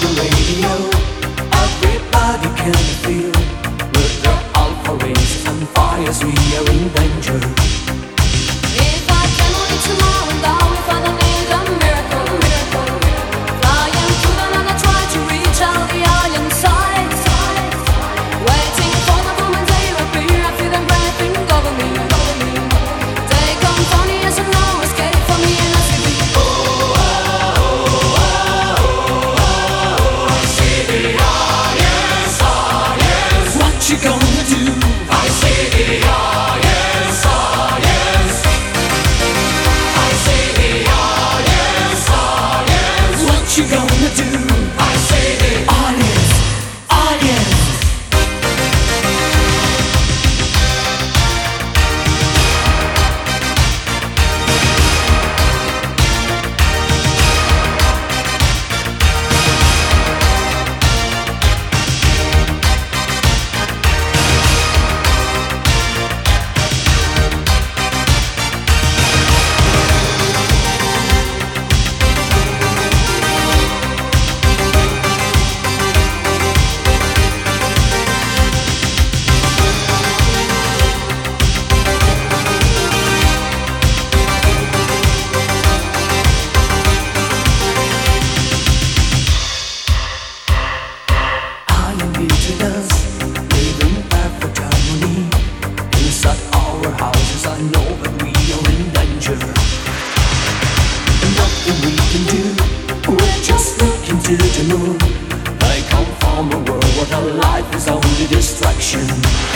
the radio, everybody can feel. With the alpha rays and fires, we are in danger. If I can only tomorrow, now if I don't need a miracle, flying through the night, I try to reach out the iron side. Waiting for the moment they appear, I feel them breathing over me. They come funny as no escape from me, and I see the what you gonna do? I say the yes, yes. I say the yes, yes. What you gonna do? I say the yes, yes. Living perfect harmony. Inside our houses, I know that we are in danger. And nothing we can do, we're just looking to the moon. I come from a world where our life is only distraction.